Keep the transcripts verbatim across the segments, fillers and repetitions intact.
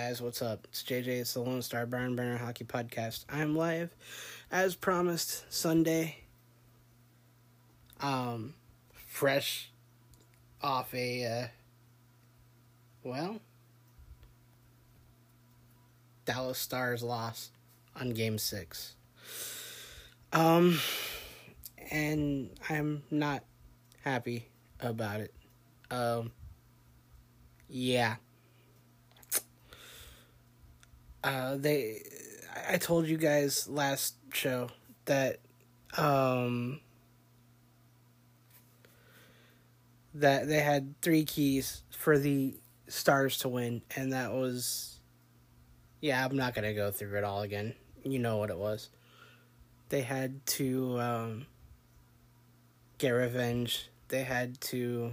guys, what's up? It's J J, it's the Lone Star Barn Burner Hockey Podcast. I'm live, as promised, Sunday. Um, fresh off a, uh, well, Dallas Stars loss on Game six. Um, and I'm not happy about it. Um, yeah. Uh, they, I told you guys last show that, um, that they had three keys for the Stars to win, and that was, yeah, I'm not going to go through it all again. You know what it was. They had to, um, get revenge. They had to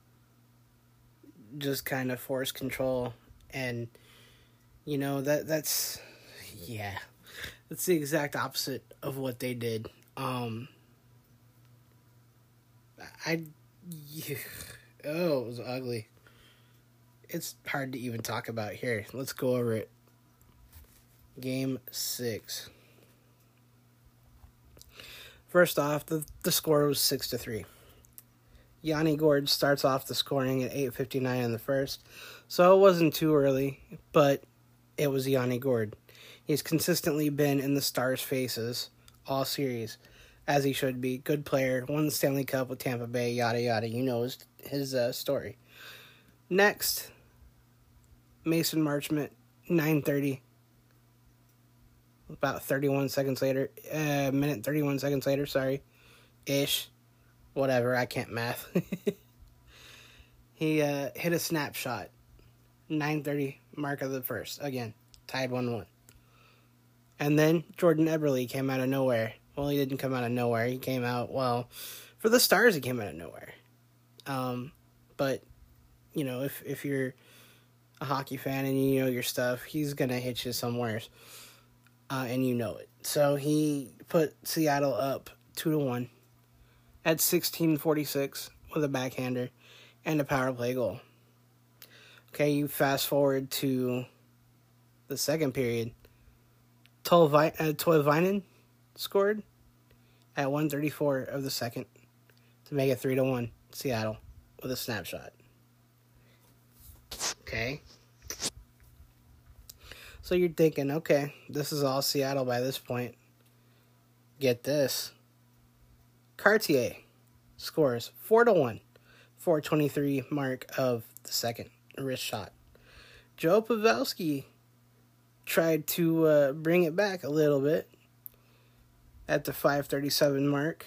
just kind of force control, and you know, that that's, yeah, that's the exact opposite of what they did. Um, I, yeah, oh, it was ugly. It's hard to even talk about here. Let's go over it. Game six. First off, the, the score was six to three. Yanni Gourde starts off the scoring at eight fifty-nine in the first, so it wasn't too early, but it was Yanni Gourde. He's consistently been in the Stars' faces all series, as he should be. Good player, won the Stanley Cup with Tampa Bay, yada yada. You know his, his uh, story. Next, Mason Marchment, nine thirty. About thirty-one seconds later, uh, minute thirty-one seconds later, sorry, ish. Whatever, I can't math. He uh, hit a snapshot. nine thirty, mark of the first. Again, tied one one. And then Jordan Eberle came out of nowhere. Well, he didn't come out of nowhere. He came out, well, for the Stars, he came out of nowhere. Um, but, you know, if, if you're a hockey fan and you know your stuff, he's going to hit you somewhere. Uh, and you know it. So he put Seattle up two to one at sixteen forty-six with a backhander and a power play goal. Okay, you fast forward to the second period. Tolvainen scored at one thirty-four of the second to make it three to one Seattle with a snapshot. Okay. So you're thinking, okay, this is all Seattle by this point. Get this. Cartier scores four to one, four twenty-three mark of the second wrist shot. Joe Pavelski tried to uh, bring it back a little bit at the five thirty-seven mark.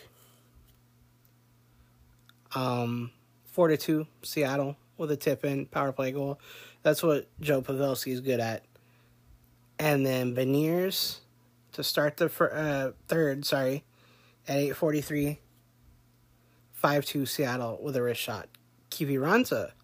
Um, four to two Seattle with a tip-in power play goal. That's what Joe Pavelski is good at. And then Beniers to start the fir- uh, third, sorry, at eight forty-three, five two Seattle with a wrist shot. Kiviranta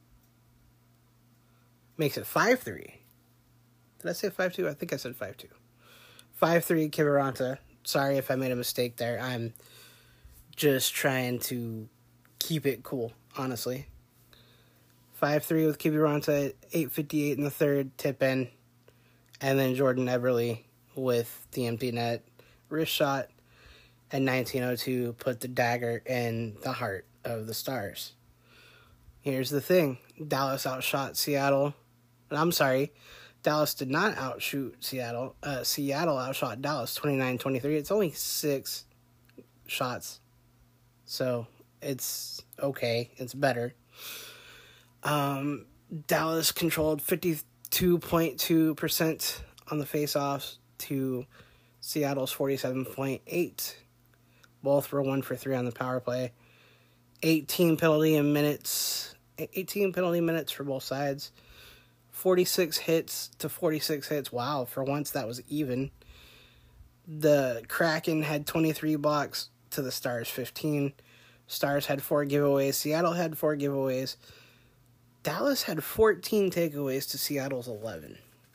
makes it five three. Did I say five two? I think I said five two. five three Kiviranta. Sorry if I made a mistake there. I'm just trying to keep it cool, honestly. five three with Kiviranta at eight fifty-eight in the third, tip in. And then Jordan Eberle with the empty net wrist shot at nineteen oh two put the dagger in the heart of the Stars. Here's the thing. Dallas outshot Seattle. I'm sorry. Dallas did not outshoot Seattle. Uh, Seattle outshot Dallas twenty-nine twenty-three. It's only six shots. So it's okay. It's better. Um, Dallas controlled fifty-two point two percent on the faceoffs to Seattle's forty-seven point eight. Both were one for three on the power play. eighteen penalty minutes. eighteen penalty minutes for both sides. forty-six hits to forty-six hits. Wow, for once that was even. The Kraken had twenty-three blocks to the Stars fifteen. Stars had four giveaways. Seattle had four giveaways. Dallas had fourteen takeaways to Seattle's eleven.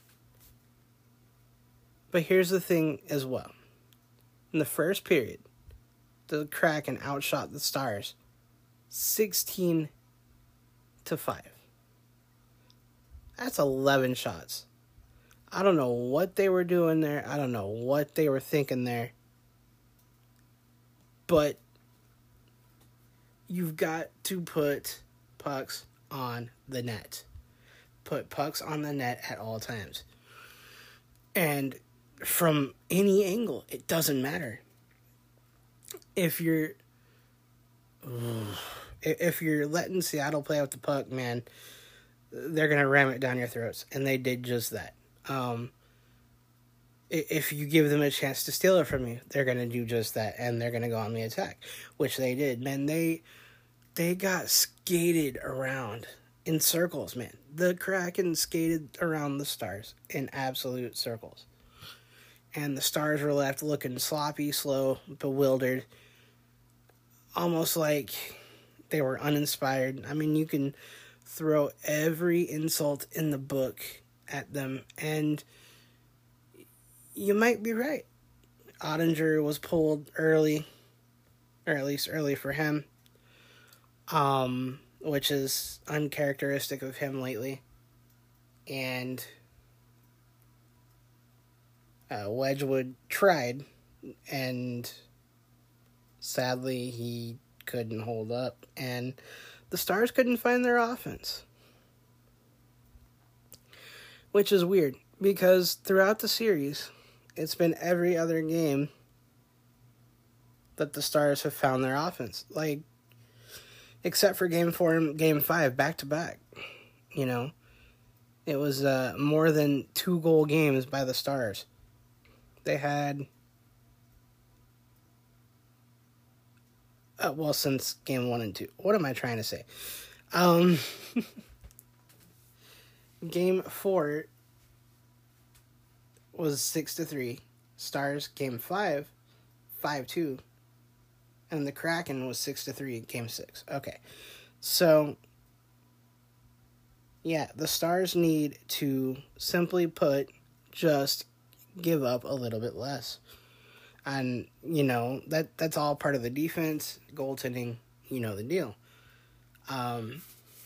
But here's the thing as well. In the first period, the Kraken outshot the Stars sixteen to five. That's eleven shots. I don't know what they were doing there. I don't know what they were thinking there. But you've got to put pucks on the net. Put pucks on the net at all times. And from any angle, it doesn't matter. If you're if you're letting Seattle play with the puck, man, they're going to ram it down your throats. And they did just that. Um, if you give them a chance to steal it from you, they're going to do just that. And they're going to go on the attack, which they did. Man, they, they got skated around in circles, man. The Kraken skated around the Stars in absolute circles. And the Stars were left looking sloppy, slow, bewildered. Almost like they were uninspired. I mean, you can throw every insult in the book at them, and you might be right. Ottinger was pulled early, or at least early for him, um, which is uncharacteristic of him lately. And uh, Wedgwood tried, and sadly he couldn't hold up, and the Stars couldn't find their offense. Which is weird, because throughout the series, it's been every other game that the Stars have found their offense. Like, except for game four and game five, back to back. You know, it was uh, more than two goal games by the Stars. They had, uh, well, since game one and two. What am I trying to say? Um, game four was six to three. Stars game five, five two, and the Kraken was six to three. Game six. Okay, so yeah, the Stars need to, simply put, just give up a little bit less. And, you know, that that's all part of the defense, goaltending, you know the deal. Um,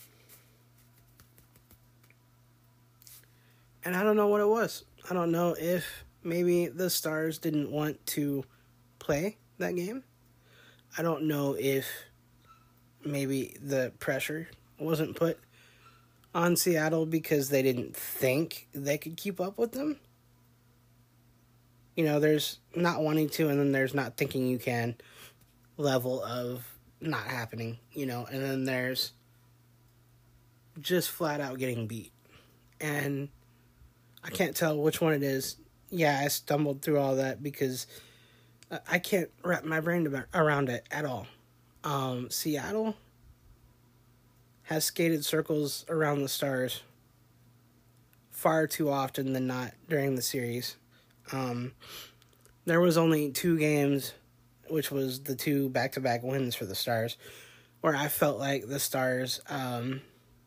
and I don't know what it was. I don't know if maybe the Stars didn't want to play that game. I don't know if maybe the pressure wasn't put on Seattle because they didn't think they could keep up with them. You know, there's not wanting to, and then there's not thinking you can level of not happening, you know, and then there's just flat out getting beat. And I can't tell which one it is. Yeah, I stumbled through all that because I can't wrap my brain around it at all. Um, Seattle has skated circles around the Stars far too often than not during the series. Um, there was only two games, which was the two back-to-back wins for the Stars, where I felt like the Stars um,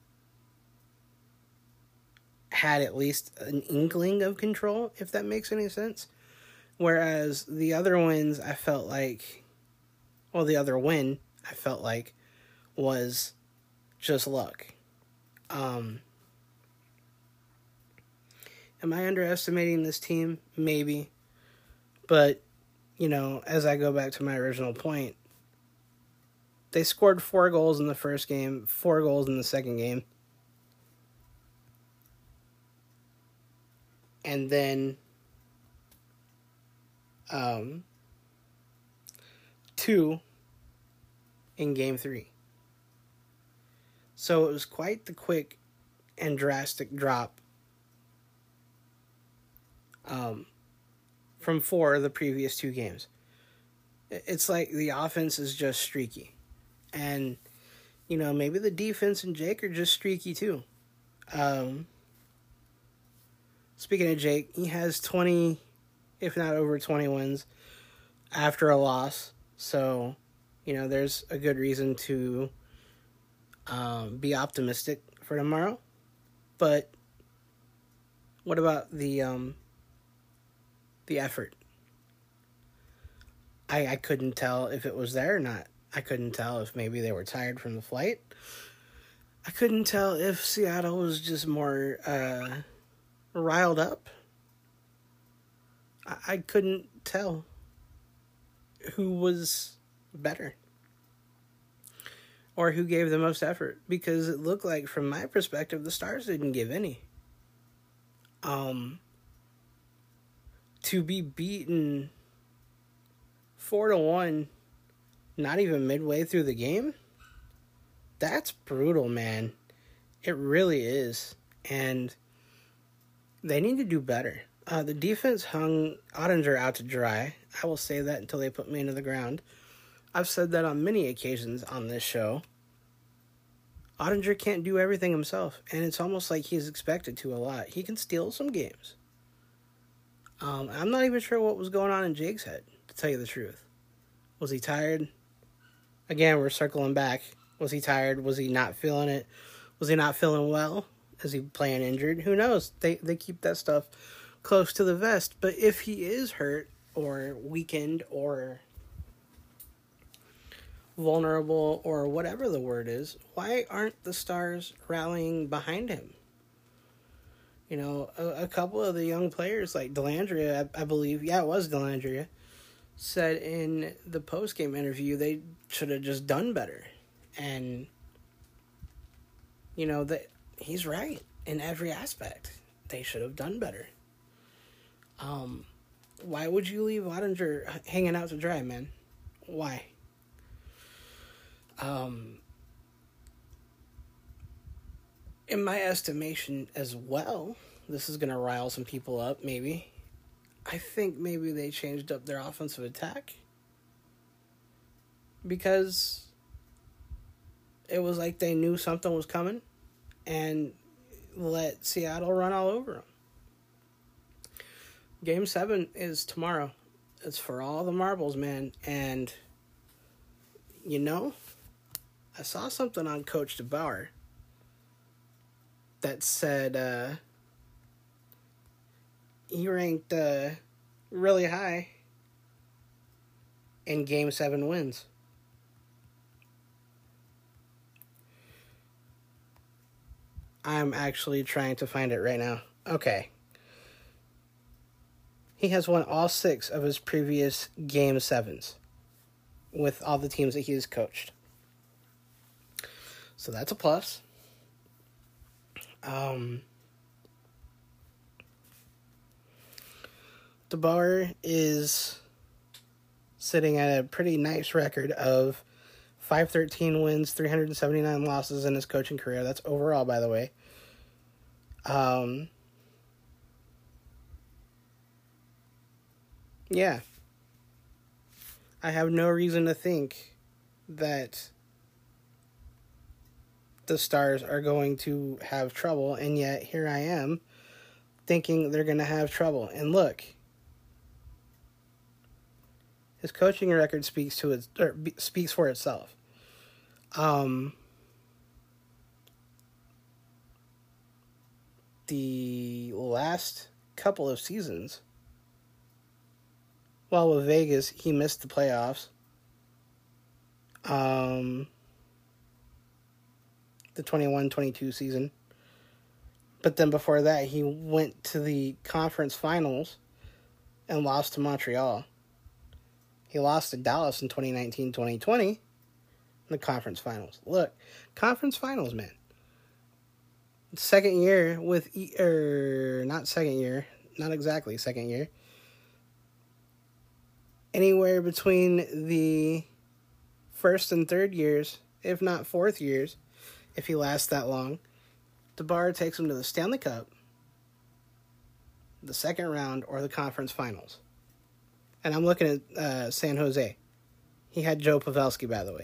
had at least an inkling of control, if that makes any sense. Whereas the other wins, I felt like, well, the other win, I felt like, was just luck. Um... Am I underestimating this team? Maybe. But, you know, as I go back to my original point, they scored four goals in the first game, four goals in the second game. And then um, two in game three. So it was quite the quick and drastic drop Um, from four of the previous two games. It's like the offense is just streaky. And, you know, maybe the defense and Jake are just streaky too. Um, speaking of Jake, he has twenty, if not over twenty wins after a loss. So, you know, there's a good reason to um, be optimistic for tomorrow. But what about the... Um, the effort? I I couldn't tell if it was there or not. I couldn't tell if maybe they were tired from the flight. I couldn't tell if Seattle was just more uh, riled up I, I couldn't tell who was better or who gave the most effort, because it looked like, from my perspective, the Stars didn't give any. Um, to be beaten four to one, not even midway through the game, that's brutal, man. It really is. And they need to do better. Uh, the defense hung Ottinger out to dry. I will say that until they put me into the ground. I've said that on many occasions on this show. Ottinger can't do everything himself, and it's almost like he's expected to a lot. He can steal some games. Um, I'm not even sure what was going on in Jake's head, to tell you the truth. Was he tired? Again, we're circling back. Was he tired? Was he not feeling it? Was he not feeling well? Is he playing injured? Who knows? They they keep that stuff close to the vest. But if he is hurt or weakened or vulnerable or whatever the word is, why aren't the Stars rallying behind him? You know, a, a couple of the young players like Dellandrea, I, I believe, yeah, it was Dellandrea, said in the post-game interview they should have just done better. And, you know, that he's right in every aspect. They should have done better. Um, why would you leave Ottinger hanging out to dry, man? Why? Um, in my estimation as well, this is going to rile some people up, maybe. I think maybe they changed up their offensive attack because it was like they knew something was coming and let Seattle run all over them. Game seven is tomorrow. It's for all the marbles, man. And, you know, I saw something on Coach DeBauer that said uh, he ranked uh, really high in Game seven wins. I'm actually trying to find it right now. Okay. He has won all six of his previous Game sevens with all the teams that he has coached. So that's a plus. Um, DeBauer is sitting at a pretty nice record of five thirteen wins, three hundred seventy-nine losses in his coaching career. That's overall, by the way. Um, yeah. I have no reason to think that the Stars are going to have trouble, and yet here I am thinking they're going to have trouble. And look, his coaching record speaks to it, or speaks for itself. Um, the last couple of seasons, well, with Vegas, he missed the playoffs. Um, the twenty-one twenty-two season. But then before that, he went to the conference finals and lost to Montreal. He lost to Dallas in twenty nineteen twenty twenty in the conference finals. Look, conference finals, man. Second year with, er, not second year, not exactly second year. Anywhere between the first and third years, if not fourth years, if he lasts that long, DeBauer takes him to the Stanley Cup, the second round, or the conference finals. And I'm looking at uh, San Jose. He had Joe Pavelski, by the way.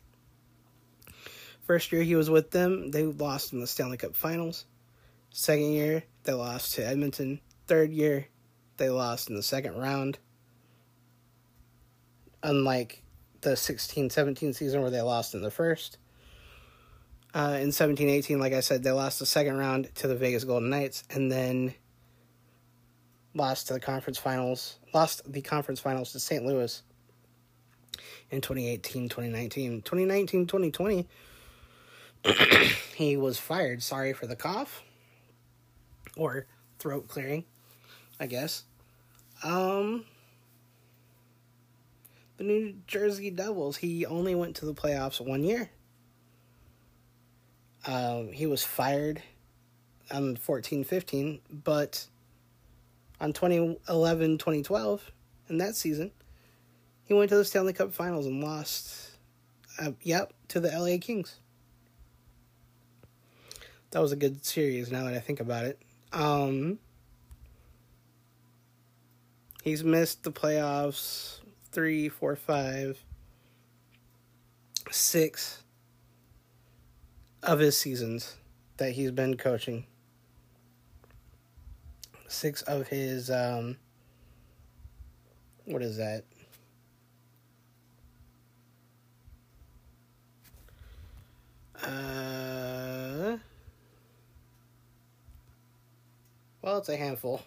First year he was with them, they lost in the Stanley Cup finals. Second year, they lost to Edmonton. Third year, they lost in the second round. Unlike the sixteen seventeen season where they lost in the first. Uh, in seventeen eighteen, like I said, they lost the second round to the Vegas Golden Knights, and then lost to the conference finals, lost the conference finals to Saint Louis in twenty eighteen twenty nineteen. twenty nineteen twenty twenty, he was fired. Sorry for the cough. Or throat clearing, I guess. Um, the New Jersey Devils, he only went to the playoffs one year. Um, he was fired on fourteen fifteen, but on twenty eleven twenty twelve, in that season, he went to the Stanley Cup Finals and lost, uh, yep, to the L A Kings. That was a good series now that I think about it. Um, he's missed the playoffs three, four, five, six of his seasons that he's been coaching. Six of his, um, what is that? Uh, well, it's a handful.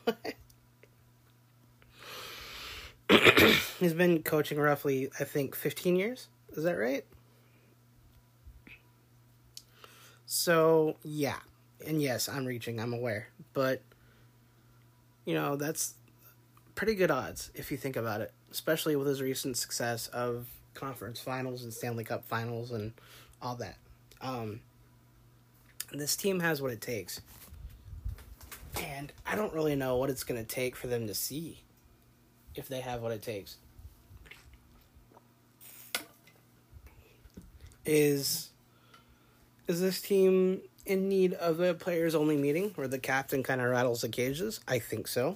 He's been coaching roughly, I think, fifteen years. Is that right? So, yeah. And yes, I'm reaching, I'm aware. But, you know, that's pretty good odds if you think about it. Especially with his recent success of conference finals and Stanley Cup finals and all that. Um, this team has what it takes. And I don't really know what it's going to take for them to see if they have what it takes. Is is this team in need of a players-only meeting where the captain kind of rattles the cages? I think so.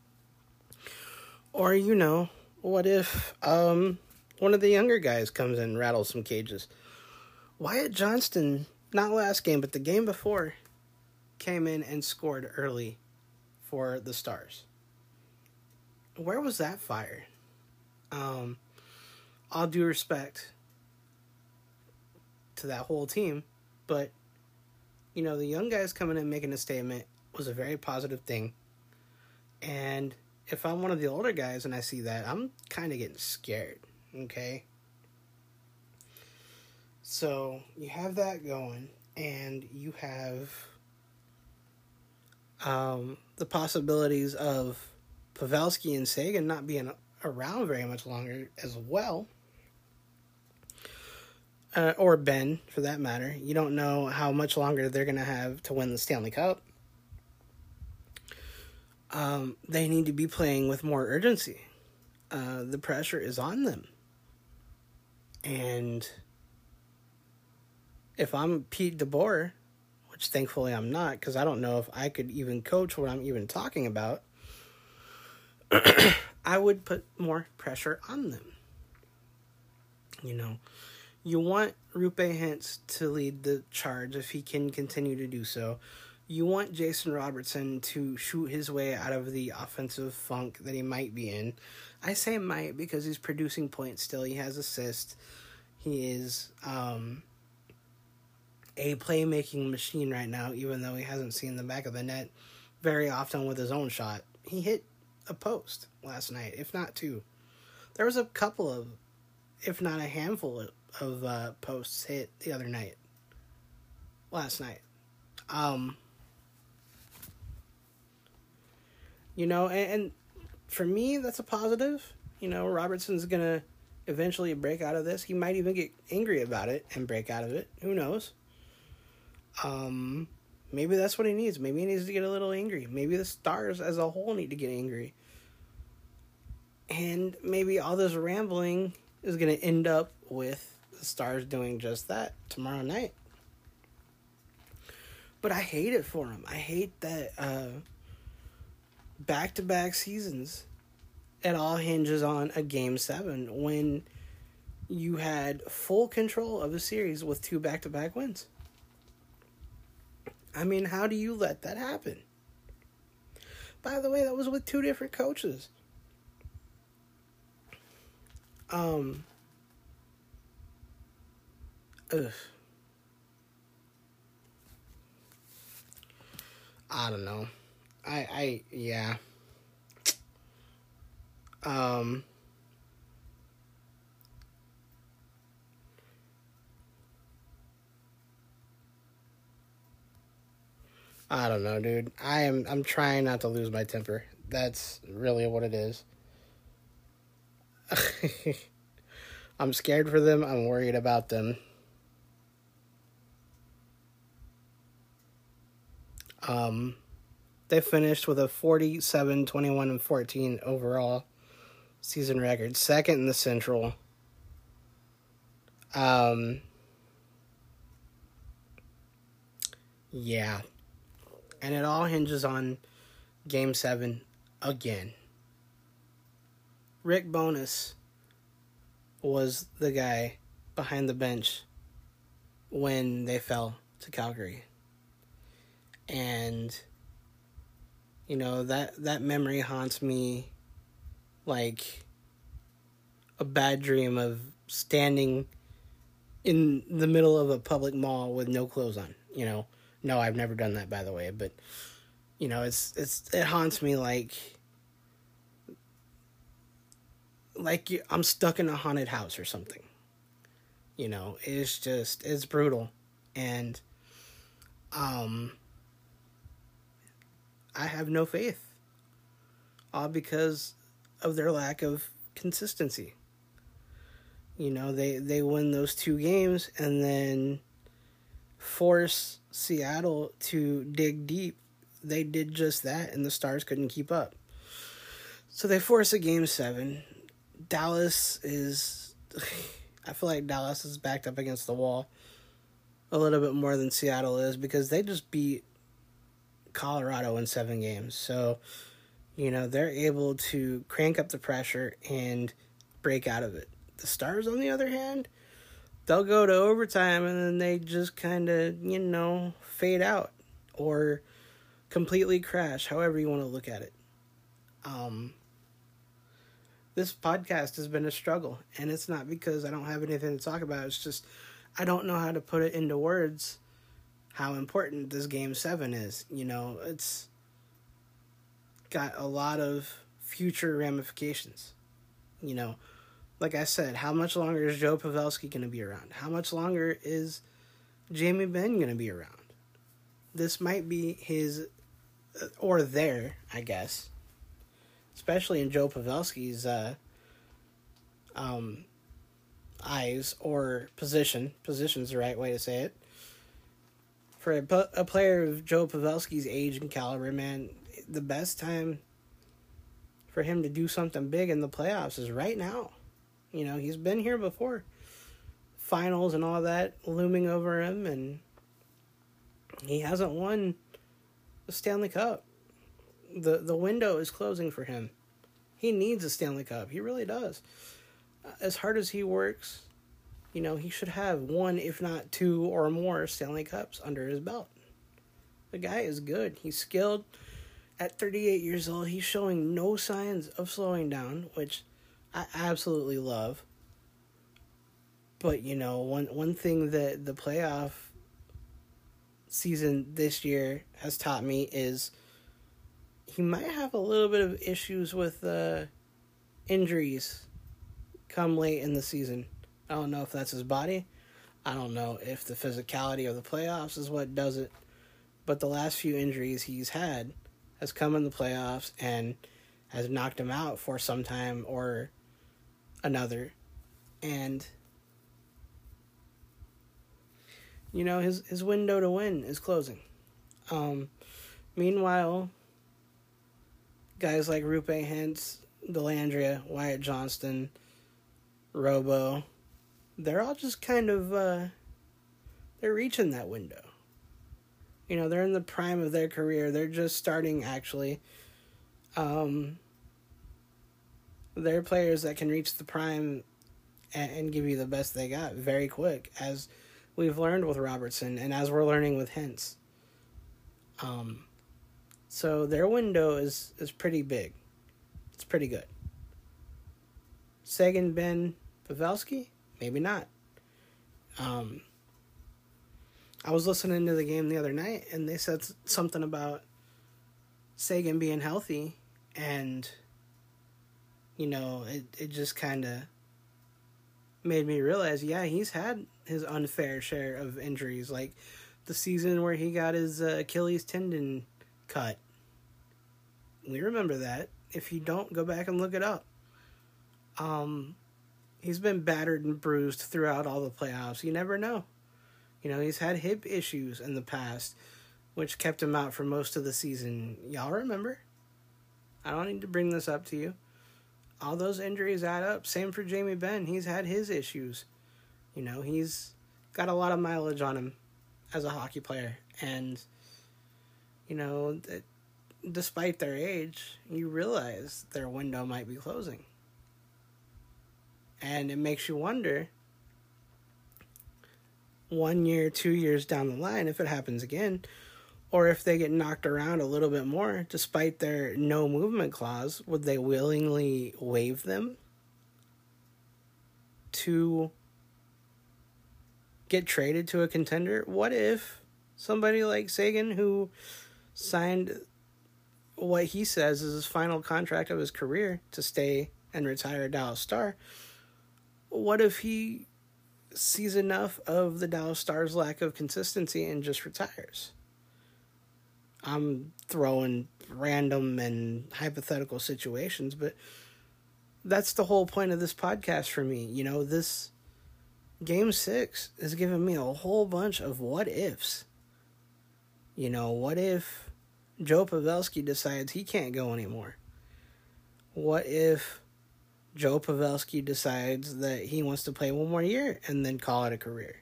Or, you know, what if um, one of the younger guys comes in and rattles some cages? Wyatt Johnston, not last game, but the game before, came in and scored early for the Stars. Where was that fire? Um, all due respect to that whole team, but, you know, the young guys coming in making a statement was a very positive thing. And if I'm one of the older guys and I see that, I'm kind of getting scared, okay? So, you have that going, and you have um, the possibilities of Pavelski and Sagan not being around very much longer as well. Uh, or Ben, for that matter. You don't know how much longer they're going to have to win the Stanley Cup. Um, they need to be playing with more urgency. Uh, the pressure is on them. And if I'm Pete DeBoer, which thankfully I'm not, because I don't know if I could even coach what I'm even talking about, I would put more pressure on them. You know, you want Rupe Hintz to lead the charge if he can continue to do so. You want Jason Robertson to shoot his way out of the offensive funk that he might be in. I say might because he's producing points still. He has assists. He is um, a playmaking machine right now, even though he hasn't seen the back of the net very often with his own shot. He hit a post last night, if not two. There was a couple of, if not a handful of, of uh, posts hit the other night. Last night. Um, you know, and, and for me, that's a positive. You know, Robertson's going to eventually break out of this. He might even get angry about it and break out of it. Who knows? Um, maybe that's what he needs. Maybe he needs to get a little angry. Maybe the Stars as a whole need to get angry. And maybe all this rambling is going to end up with the Stars doing just that tomorrow night. But I hate it for him. I hate that uh, back-to-back seasons, it all hinges on a game seven when you had full control of the series with two back-to-back wins. I mean, how do you let that happen? By the way, that was with two different coaches. Um, ugh. I don't know. I, I, yeah. Um, I don't know, dude. I am, I'm trying not to lose my temper. That's really what it is. I'm scared for them. I'm worried about them. Um, they finished with a forty-seven, twenty-one, and fourteen overall season record. Second in the Central. Um, yeah. And it all hinges on Game seven again. Rick Bowness was the guy behind the bench when they fell to Calgary. And, you know, that, that memory haunts me like a bad dream of standing in the middle of a public mall with no clothes on, you know. No, I've never done that, by the way, but, you know, it's, it's, it haunts me like, like you, I'm stuck in a haunted house or something. You know, it's just, it's brutal. And, um, I have no faith. All because of their lack of consistency. You know, they, they win those two games and then force Seattle to dig deep. They did just that, and the Stars couldn't keep up. So they force a game seven. Dallas is... I feel like Dallas is backed up against the wall a little bit more than Seattle is because they just beat Colorado in seven games. So, you know, they're able to crank up the pressure and break out of it. The Stars, on the other hand, they'll go to overtime and then they just kind of, you know, fade out or completely crash, however you want to look at it. Um, this podcast has been a struggle, and it's not because I don't have anything to talk about. It's just I don't know how to put it into words how important this game seven is. You know, it's got a lot of future ramifications. You know, like I said, how much longer is Joe Pavelski going to be around? How much longer is Jamie Benn going to be around? This might be his, or their, I guess, especially in Joe Pavelski's uh, um, eyes or position. Position's the right way to say it. For a, a player of Joe Pavelski's age and caliber, man, the best time for him to do something big in the playoffs is right now. You know, he's been here before. Finals and all that looming over him, and he hasn't won the Stanley Cup. The the window is closing for him. He needs a Stanley Cup. He really does. As hard as he works, you know, he should have one, if not two or more Stanley Cups under his belt. The guy is good. He's skilled. At thirty-eight years old, he's showing no signs of slowing down, which I absolutely love. But, you know, one one thing that the playoff season this year has taught me is he might have a little bit of issues with uh, injuries come late in the season. I don't know if that's his body. I don't know if the physicality of the playoffs is what does it. But the last few injuries he's had has come in the playoffs and has knocked him out for some time or another. And, you know, his, his window to win is closing. Um, meanwhile, guys like Rupe Hintz, Dellandrea, Wyatt Johnston, Robo, they're all just kind of, uh, they're reaching that window. You know, they're in the prime of their career. They're just starting, actually. Um, they're players that can reach the prime and, and give you the best they got very quick, as we've learned with Robertson and as we're learning with Hintz. Um, so their window is, is pretty big. It's pretty good. Seguin, Benn, Pavelski? Maybe not. Um... I was listening to the game the other night, and they said something about Seguin being healthy, and, you know, it, it just kind of made me realize, yeah, he's had his unfair share of injuries, like the season where he got his uh, Achilles tendon cut. We remember that. If you don't, go back and look it up. Um, he's been battered and bruised throughout all the playoffs. You never know. You know, he's had hip issues in the past, which kept him out for most of the season. Y'all remember? I don't need to bring this up to you. All those injuries add up. Same for Jamie Benn. He's had his issues. You know, he's got a lot of mileage on him as a hockey player. And, you know, it, despite their age, you realize their window might be closing. And it makes you wonder, one year, two years down the line, if it happens again, or if they get knocked around a little bit more, despite their no movement clause, would they willingly waive them to get traded to a contender? What if somebody like Seguin, who signed what he says is his final contract of his career to stay and retire a Dallas Star, what if he sees enough of the Dallas Stars' lack of consistency and just retires? I'm throwing random and hypothetical situations, but that's the whole point of this podcast for me. You know, this Game six is giving me a whole bunch of what ifs. You know, what if Joe Pavelski decides he can't go anymore? What if Joe Pavelski decides that he wants to play one more year and then call it a career?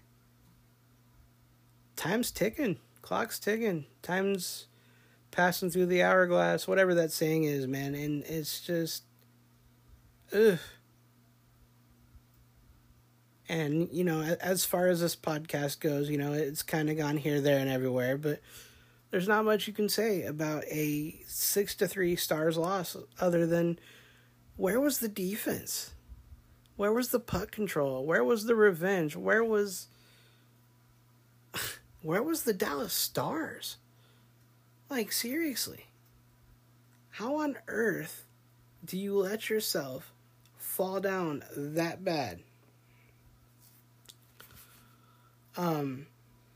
Time's ticking. Clock's ticking. Time's passing through the hourglass, whatever that saying is, man. And it's just, ugh. And, you know, as far as this podcast goes, you know, it's kind of gone here, there, and everywhere, but there's not much you can say about a six to three Stars loss other than, where was the defense? Where was the puck control? Where was the revenge? Where was, where was the Dallas Stars? Like, seriously. How on earth do you let yourself fall down that bad? Um,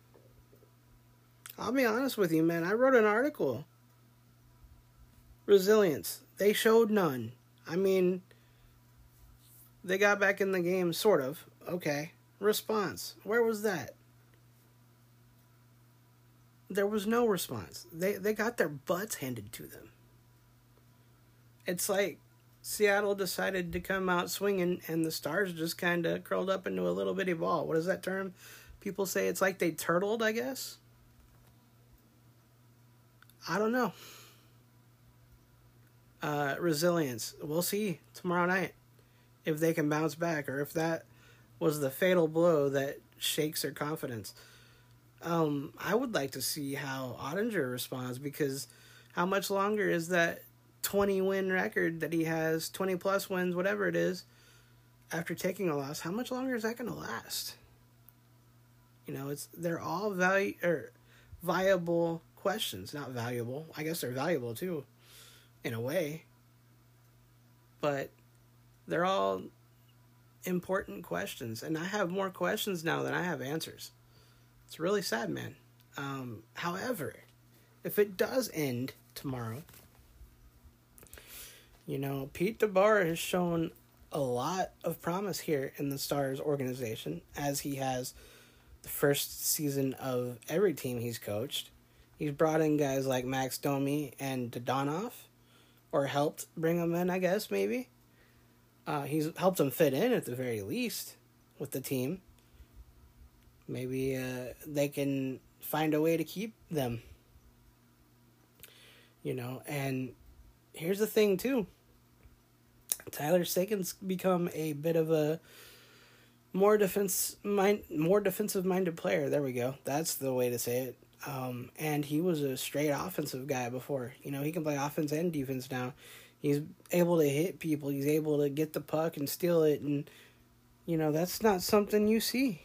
I'll be honest with you, man. I wrote an article. Resilience. They showed none. I mean, they got back in the game, sort of. Okay. Response. Where was that? There was no response. They they got their butts handed to them. It's like Seattle decided to come out swinging, and the Stars just kind of curled up into a little bitty ball. What is that term? People say it's like they turtled, I guess. I don't know. Uh, resilience. We'll see tomorrow night if they can bounce back, or if that was the fatal blow that shakes their confidence. Um, I would like to see how Ottinger responds, because how much longer is that twenty-win record that he has, twenty-plus wins, whatever it is, after taking a loss? How much longer is that going to last? You know, it's they're all value or viable questions. Not valuable. I guess they're valuable too, in a way. But they're all important questions, and I have more questions now than I have answers. It's really sad, man. Um, however, if it does end tomorrow, you know, Pete DeBoer has shown a lot of promise here in the Stars organization, as he has the first season of every team he's coached. He's brought in guys like Max Domi and Dodonov, or helped bring them in, I guess, maybe. Uh, he's helped them fit in at the very least with the team. Maybe uh, they can find a way to keep them. You know, and here's the thing, too. Tyler Seguin's become a bit of a more defense mind, more defensive-minded player. There we go. That's the way to say it. Um, and he was a straight offensive guy before. You know, he can play offense and defense now. He's able to hit people. He's able to get the puck and steal it. And, you know, that's not something you see,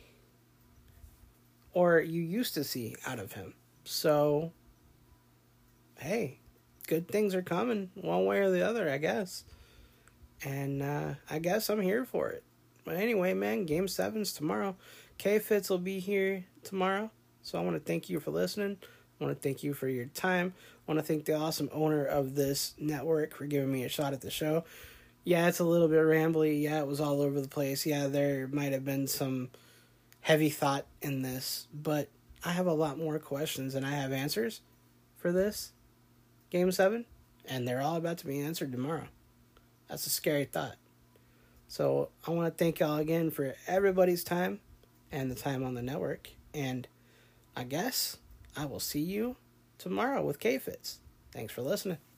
or you used to see out of him. So, hey, good things are coming one way or the other, I guess. And uh, I guess I'm here for it. But anyway, man, Game seven's tomorrow. K-Fitz will be here tomorrow. So I want to thank you for listening. I I want to thank you for your time. I want to thank the awesome owner of this network for giving me a shot at the show. Yeah, it's a little bit rambly. Yeah, it was all over the place. Yeah, there might have been some heavy thought in this, but I have a lot more questions than I have answers for this Game seven, and they're all about to be answered tomorrow. That's a scary thought. So I want to thank y'all again for everybody's time and the time on the network, and I guess I will see you tomorrow with K-Fits. Thanks for listening.